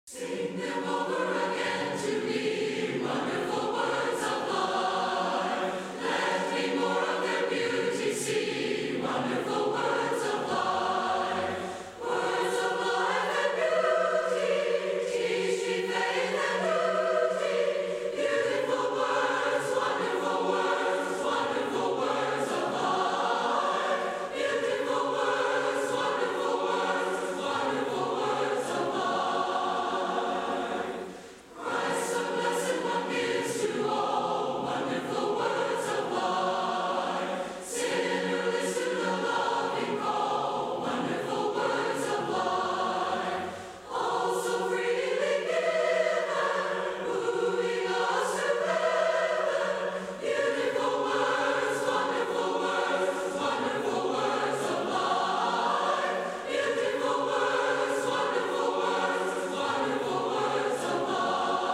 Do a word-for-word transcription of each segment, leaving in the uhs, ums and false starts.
Sing them over again to me, wonderful words of life. Let me more of their beauty see, wonderful words of life. Words of life and beauty, teach me faith and duty. Beautiful words, wonderful words, wonderful words of life. Beautiful words, wonderful words, wonderful words of life. Christ the blessed one gives to all wonderful words of life. Sinner, listen to the loving call, wonderful words of life. All so freely given, moving us to heaven. Beautiful words, wonderful words, wonderful words of life. Beautiful words, wonderful words, wonderful words of life.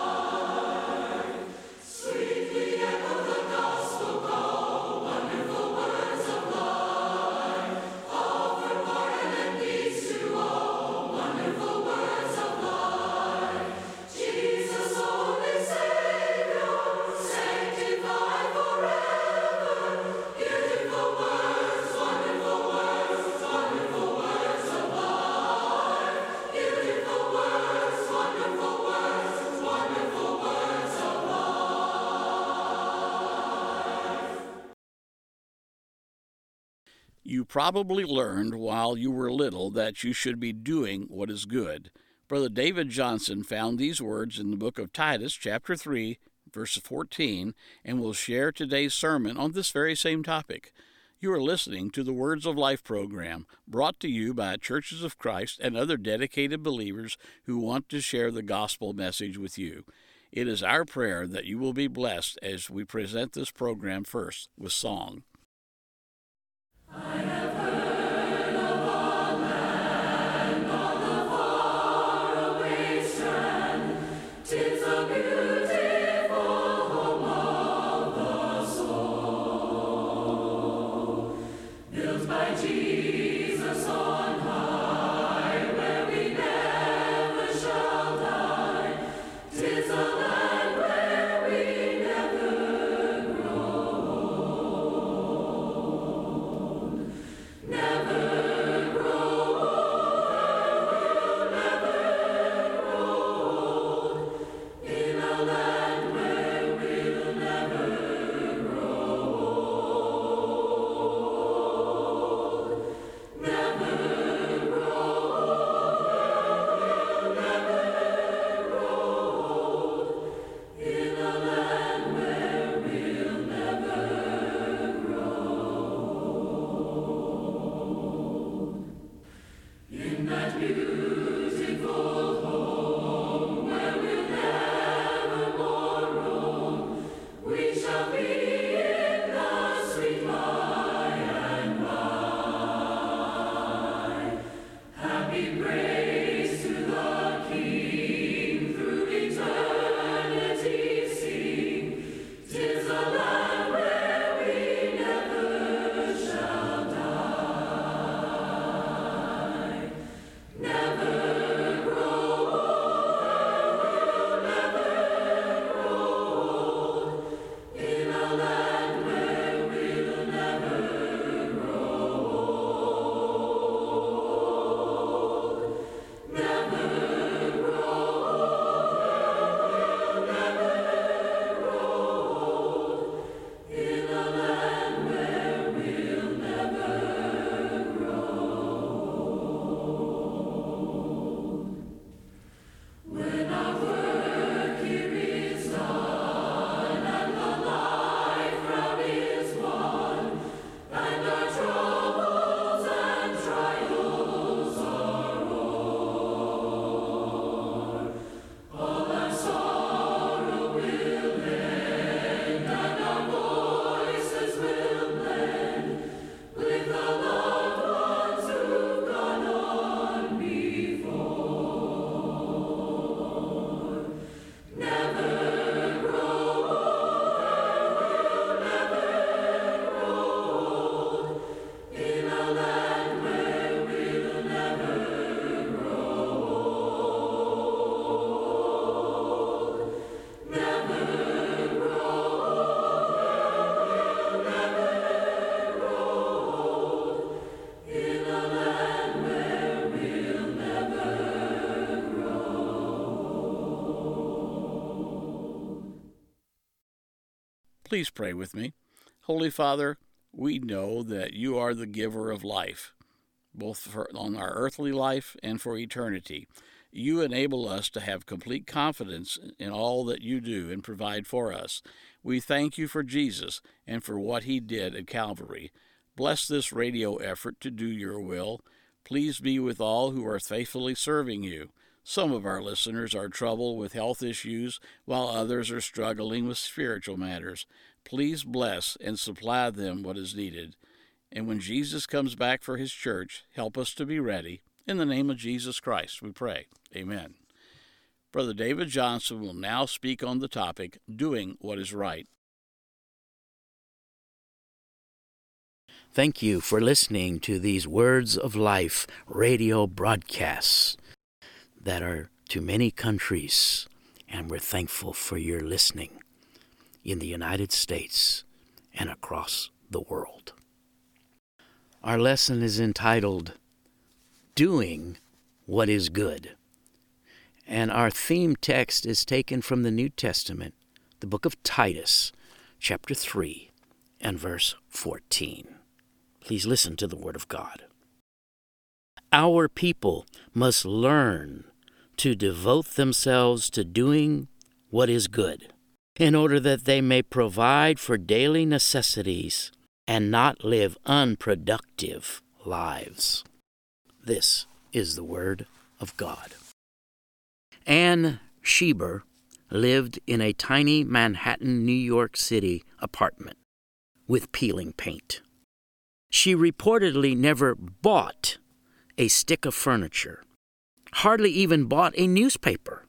Sweetly echo the gospel call, wonderful words of life. Offer pardon and peace to all, wonderful words of life. Jesus, only Savior, sanctified forever. Beautiful words, wonderful words, wonderful words of life. Beautiful words, wonderful words, wonderful words of life. You probably learned while you were little that you should be doing what is good. Brother David Johnson found these words in the book of Titus, chapter three, verse fourteen, and will share today's sermon on this very same topic. You are listening to the Words of Life program, brought to you by Churches of Christ and other dedicated believers who want to share the gospel message with you. It is our prayer that you will be blessed as we present this program first with song. I have heard of a land on the faraway strand. 'Tis a beautiful home of the soul, built by Jesus on high, where we never shall die. 'Tis a land where we never grow. Please pray with me. Holy Father, we know that you are the giver of life, both for, on our earthly life and for eternity. You enable us to have complete confidence in all that you do and provide for us. We thank you for Jesus and for what he did at Calvary. Bless this radio effort to do your will. Please be with all who are faithfully serving you. Some of our listeners are troubled with health issues, while others are struggling with spiritual matters. Please bless and supply them what is needed. And when Jesus comes back for his church, help us to be ready. In the name of Jesus Christ, we pray. Amen. Brother David Johnson will now speak on the topic, Doing What is Right. Thank you for listening to these Words of Life radio broadcasts that are to many countries, and we're thankful for your listening in the United States and across the world. Our lesson is entitled, Doing What is Good. And our theme text is taken from the New Testament, the book of Titus, chapter three, and verse fourteen. Please listen to the Word of God. Our people must learn to devote themselves to doing what is good, in order that they may provide for daily necessities and not live unproductive lives. This is the Word of God. Ann Schieber lived in a tiny Manhattan, New York City apartment with peeling paint. She reportedly never bought a stick of furniture, hardly even bought a newspaper.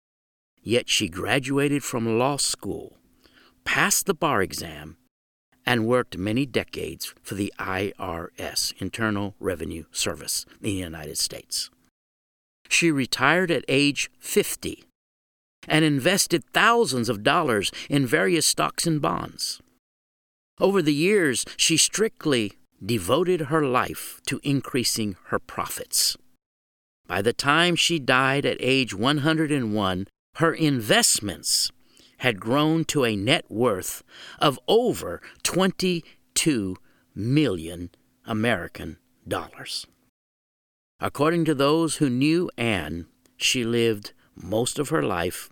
Yet she graduated from law school, passed the bar exam, and worked many decades for the I R S, Internal Revenue Service, in the United States. She retired at age fifty and invested thousands of dollars in various stocks and bonds. Over the years, she strictly devoted her life to increasing her profits. By the time she died at age one hundred one, her investments had grown to a net worth of over twenty-two million American dollars. According to those who knew Ann, she lived most of her life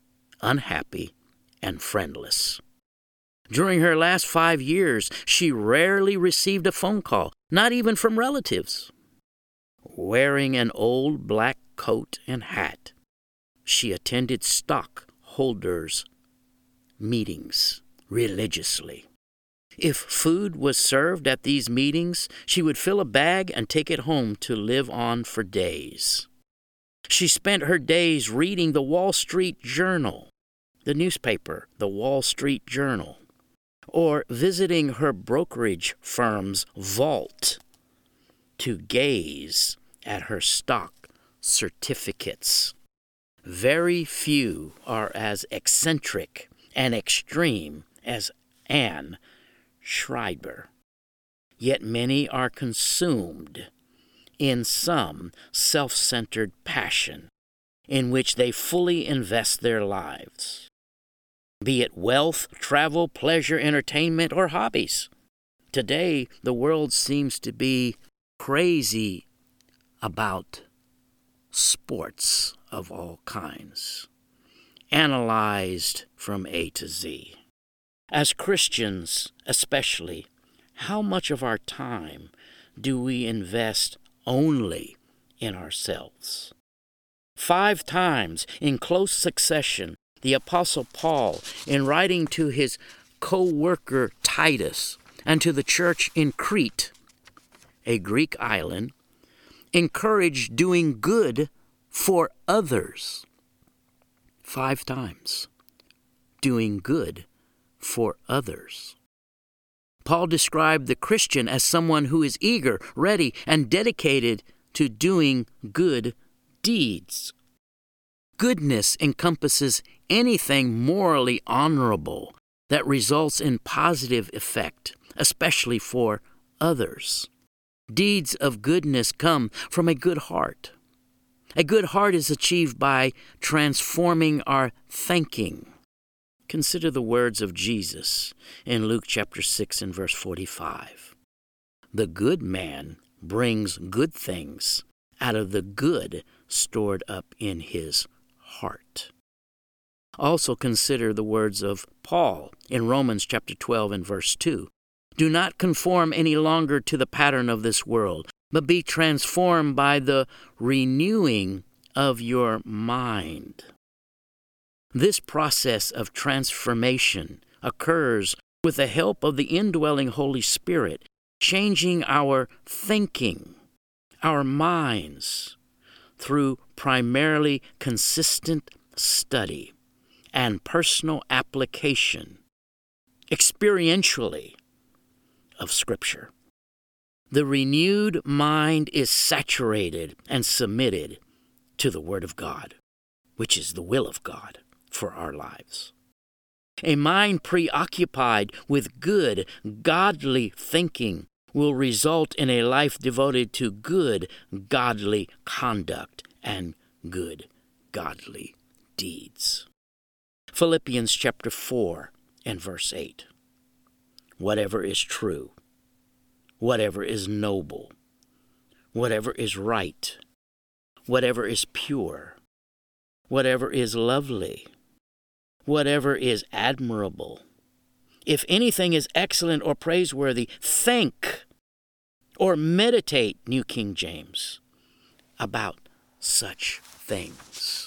unhappy and friendless. During her last five years, she rarely received a phone call, not even from relatives. Wearing an old black coat and hat, she attended stockholders' meetings religiously. If food was served at these meetings, she would fill a bag and take it home to live on for days. She spent her days reading the Wall Street Journal, the newspaper, the Wall Street Journal, or visiting her brokerage firm's vault to gaze at her stock certificates. Very few are as eccentric and extreme as Ann Schreiber, yet many are consumed in some self-centered passion in which they fully invest their lives, be it wealth, travel, pleasure, entertainment, or hobbies. Today, the world seems to be crazy about sports of all kinds, analyzed from A to Z. As Christians, especially, how much of our time do we invest only in ourselves? Five times in close succession, the Apostle Paul, in writing to his co-worker Titus and to the church in Crete, a Greek island, encouraged doing good for others. Five times. Doing good for others. Paul described the Christian as someone who is eager, ready, and dedicated to doing good deeds. Goodness encompasses anything morally honorable that results in positive effect, especially for others. Deeds of goodness come from a good heart. A good heart is achieved by transforming our thinking, Consider the words of Jesus in Luke chapter six and verse forty-five. The good man brings good things out of the good stored up in his heart. Also consider the words of Paul in Romans chapter twelve and verse two. Do not conform any longer to the pattern of this world, but be transformed by the renewing of your mind. This process of transformation occurs with the help of the indwelling Holy Spirit, changing our thinking, our minds, through primarily consistent study and personal application, experientially, of Scripture. The renewed mind is saturated and submitted to the Word of God, which is the will of God for our lives. A mind preoccupied with good, godly thinking will result in a life devoted to good, godly conduct and good, godly deeds. Philippians chapter four and verse eight. Whatever is true, whatever is noble, whatever is right, whatever is pure, whatever is lovely, whatever is admirable, if anything is excellent or praiseworthy, think or meditate, New King James, about such things.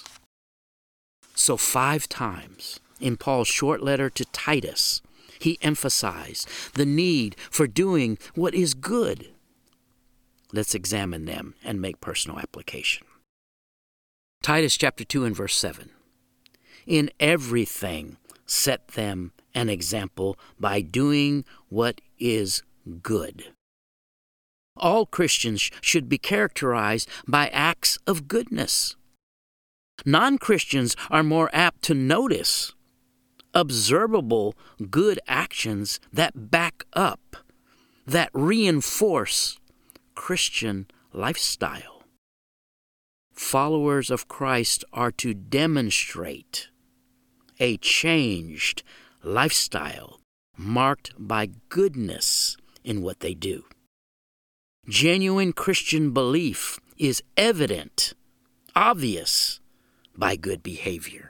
So five times in Paul's short letter to Titus, he emphasized the need for doing what is good. Let's examine them and make personal application. Titus chapter two and verse seven. In everything, set them an example by doing what is good. All Christians should be characterized by acts of goodness. Non-Christians are more apt to notice observable good actions that back up, that reinforce Christian lifestyle. Followers of Christ are to demonstrate a changed lifestyle marked by goodness in what they do. Genuine Christian belief is evident, obvious, by good behavior.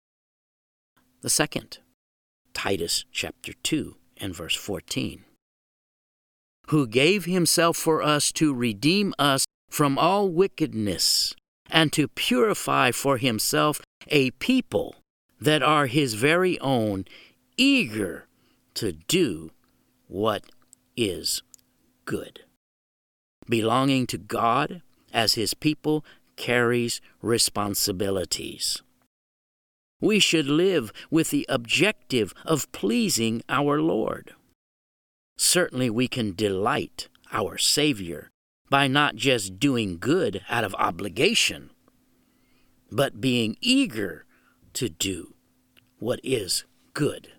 The second, Titus chapter two and verse fourteen. Who gave himself for us to redeem us from all wickedness and to purify for himself a people that are his very own, eager to do what is good. Belonging to God as his people carries responsibilities. We should live with the objective of pleasing our Lord. Certainly we can delight our Savior by not just doing good out of obligation, but being eager to do what is good.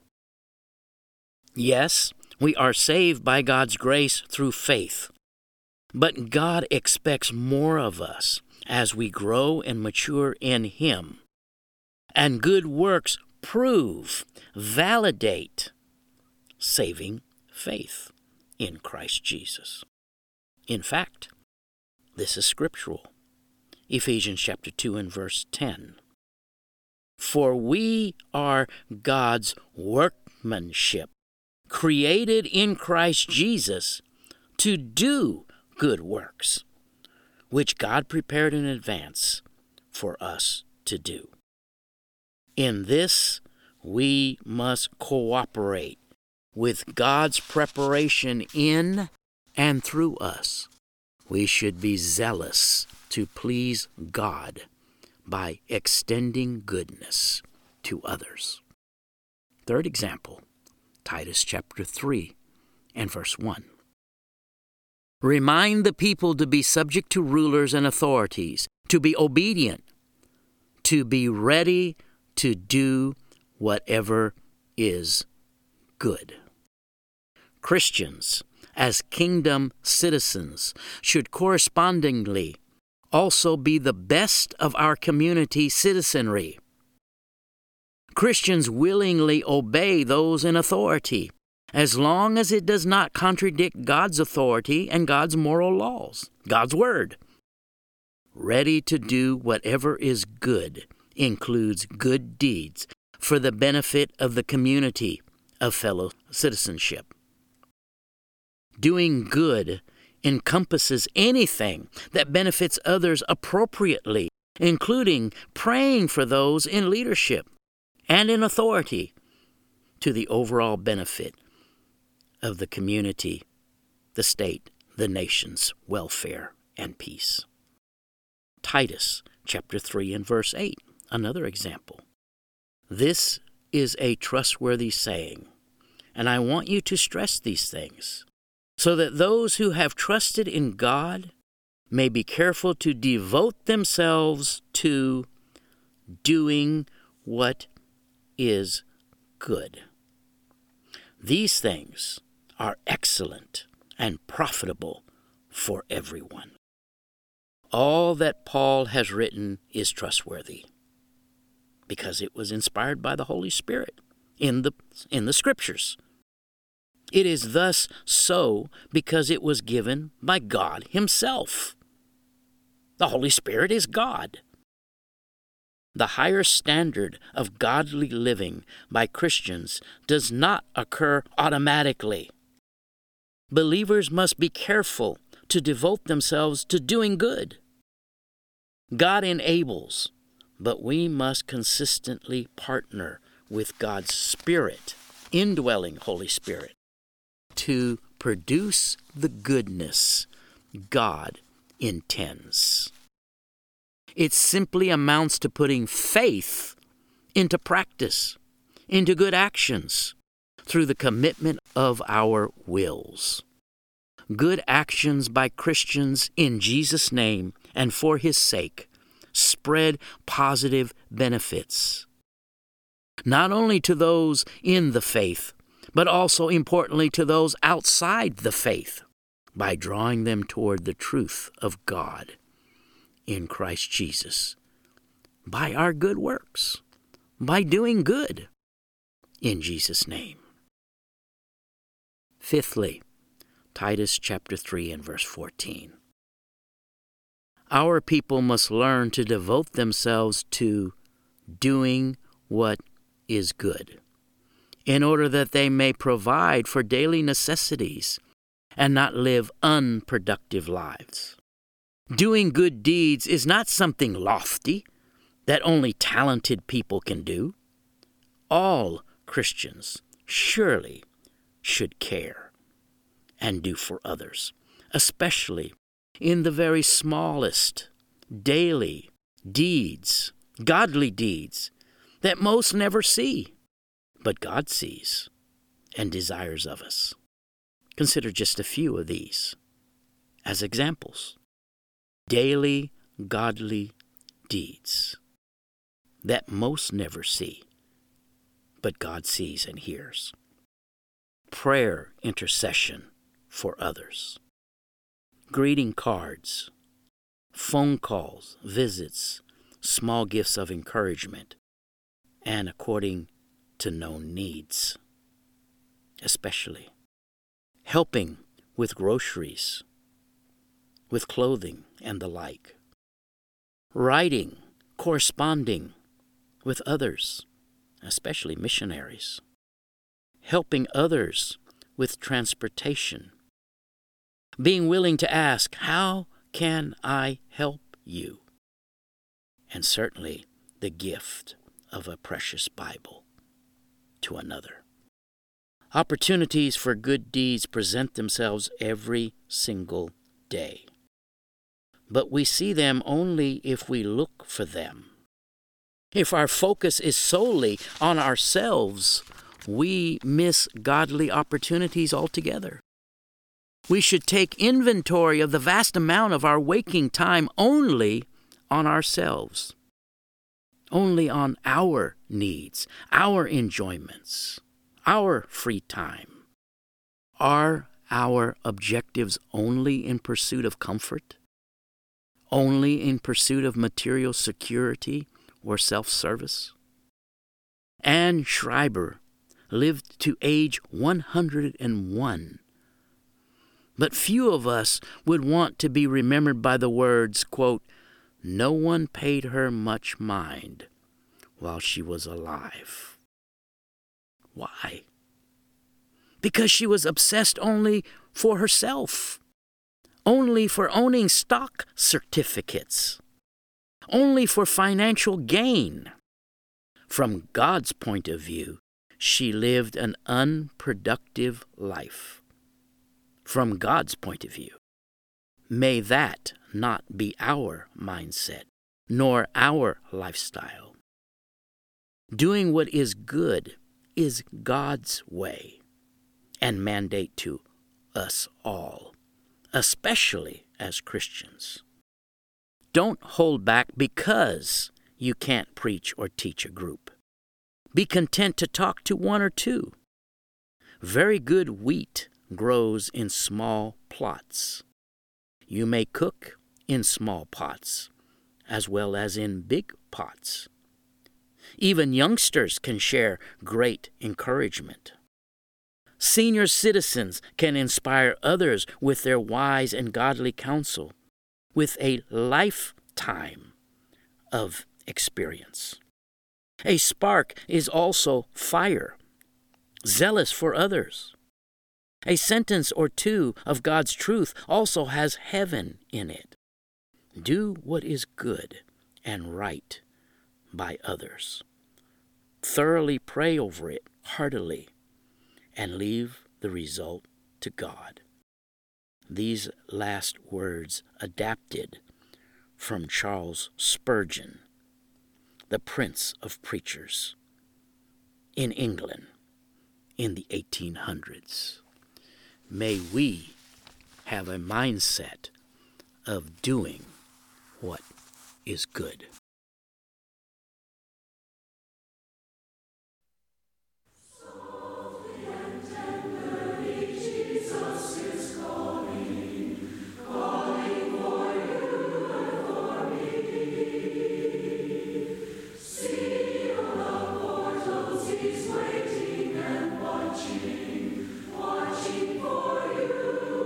Yes, we are saved by God's grace through faith, but God expects more of us as we grow and mature in Him. And good works prove, validate saving faith in Christ Jesus. In fact, this is scriptural. Ephesians chapter two and verse ten. For we are God's workmanship, created in Christ Jesus to do good works, which God prepared in advance for us to do. In this, we must cooperate with God's preparation in and through us. We should be zealous to please God by extending goodness to others. Third example, Titus chapter three and verse one. Remind the people to be subject to rulers and authorities, to be obedient, to be ready to do whatever is good. Christians, as kingdom citizens, should correspondingly also be the best of our community citizenry. Christians willingly obey those in authority, as long as it does not contradict God's authority and God's moral laws, God's Word. Ready to do whatever is good includes good deeds for the benefit of the community of fellow citizenship. Doing good encompasses anything that benefits others appropriately, including praying for those in leadership and in authority to the overall benefit of the community, the state, the nation's welfare and peace. Titus chapter three and verse eight, another example. This is a trustworthy saying, and I want you to stress these things, so that those who have trusted in God may be careful to devote themselves to doing what is good. These things are excellent and profitable for everyone. All that Paul has written is trustworthy because it was inspired by the Holy Spirit in the, in the Scriptures. It is thus so because it was given by God Himself. The Holy Spirit is God. The higher standard of godly living by Christians does not occur automatically. Believers must be careful to devote themselves to doing good. God enables, but we must consistently partner with God's Spirit, indwelling Holy Spirit, to produce the goodness God intends. It simply amounts to putting faith into practice, into good actions, through the commitment of our wills. Good actions by Christians in Jesus' name and for His sake spread positive benefits, not only to those in the faith, but also importantly to those outside the faith, by drawing them toward the truth of God in Christ Jesus, by our good works, by doing good in Jesus' name. Fifthly, Titus chapter three and verse fourteen. Our people must learn to devote themselves to doing what is good, in order that they may provide for daily necessities and not live unproductive lives. Doing good deeds is not something lofty that only talented people can do. All Christians surely should care and do for others, especially in the very smallest daily deeds, godly deeds, that most never see, but God sees and desires of us. Consider just a few of these as examples. Daily godly deeds that most never see, but God sees and hears. Prayer intercession for others. Greeting cards, phone calls, visits, small gifts of encouragement, and according to known needs, especially helping with groceries, with clothing and the like. Writing, corresponding with others, especially missionaries. Helping others with transportation. Being willing to ask, how can I help you? And certainly the gift of a precious Bible to another. Opportunities for good deeds present themselves every single day. But we see them only if we look for them. If our focus is solely on ourselves, we miss godly opportunities altogether. We should take inventory of the vast amount of our waking time only on ourselves, only on our needs, our enjoyments, our free time. Are our objectives only in pursuit of comfort? Only in pursuit of material security or self-service? Anne Schreiber lived to age one hundred and one. But few of us would want to be remembered by the words, quote, "No one paid her much mind while she was alive." Why? Because she was obsessed only for herself, only for owning stock certificates, only for financial gain. From God's point of view, she lived an unproductive life. From God's point of view, may that not be our mindset, nor our lifestyle. Doing what is good is God's way and mandate to us all, especially as Christians. Don't hold back because you can't preach or teach a group. Be content to talk to one or two. Very good wheat grows in small plots. You may cook in small pots as well as in big pots. Even youngsters can share great encouragement. Senior citizens can inspire others with their wise and godly counsel, with a lifetime of experience. A spark is also fire, zealous for others. A sentence or two of God's truth also has heaven in it. Do what is good and right by others. Thoroughly pray over it heartily and leave the result to God. These last words adapted from Charles Spurgeon, the Prince of Preachers, in England in the eighteen hundreds. May we have a mindset of doing what is good.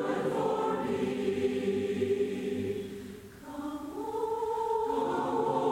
Come,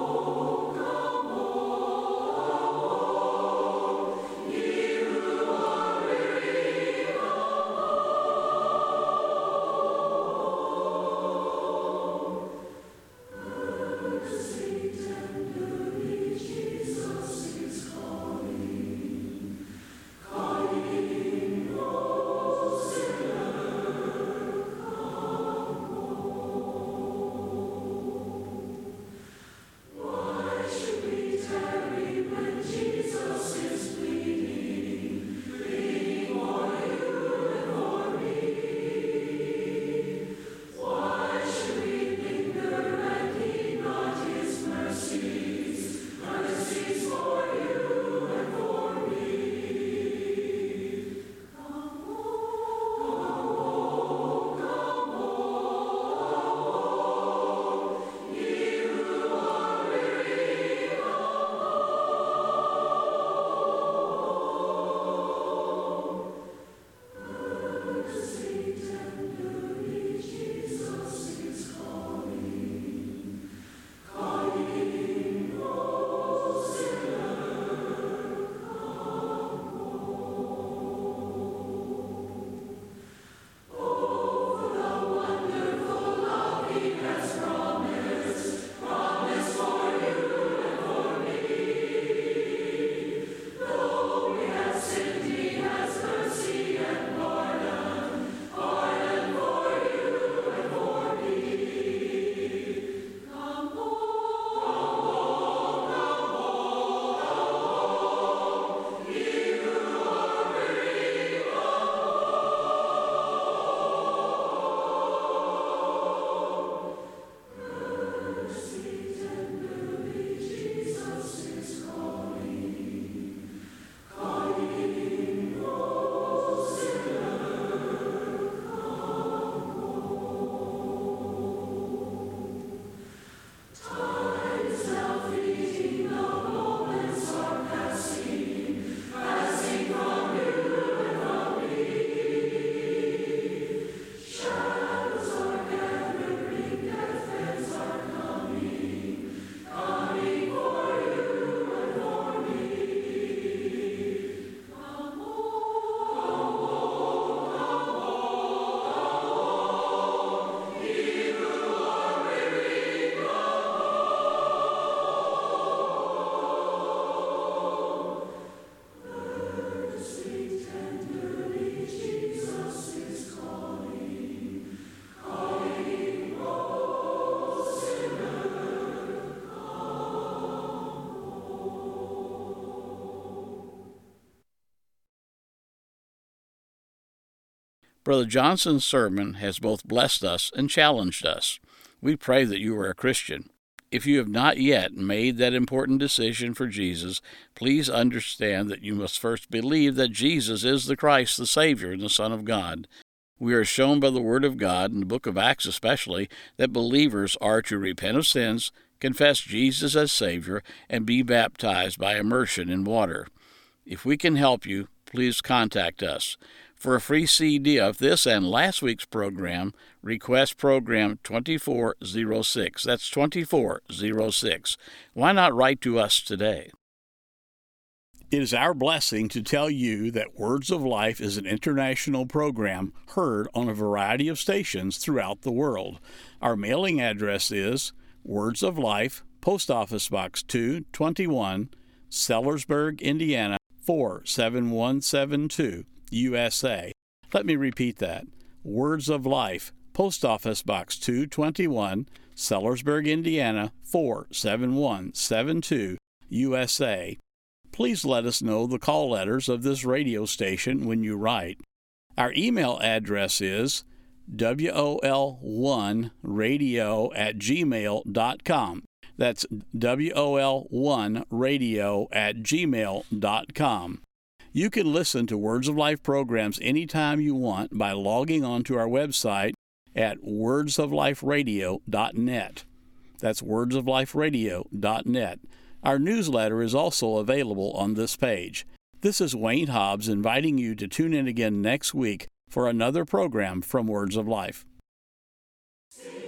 Brother Johnson's sermon has both blessed us and challenged us. We pray that you are a Christian. If you have not yet made that important decision for Jesus, please understand that you must first believe that Jesus is the Christ, the Savior, and the Son of God. We are shown by the Word of God, in the book of Acts especially, that believers are to repent of sins, confess Jesus as Savior, and be baptized by immersion in water. If we can help you, please contact us. For a free C D of this and last week's program, request program twenty-four oh six. That's twenty-four oh six. Why not write to us today? It is our blessing to tell you that Words of Life is an international program heard on a variety of stations throughout the world. Our mailing address is Words of Life, Post Office Box two twenty-one, Sellersburg, Indiana four seven one seven two, U S A. Let me repeat that. Words of Life, Post Office Box two twenty-one, Sellersburg, Indiana four seven one seven two, U S A. Please let us know the call letters of this radio station when you write. Our email address is W O L one radio at gmail dot com. That's W O L one radio at gmail dot com. You can listen to Words of Life programs anytime you want by logging on to our website at words of life radio dot net. That's words of life radio dot net. Our newsletter is also available on this page. This is Wayne Hobbs inviting you to tune in again next week for another program from Words of Life.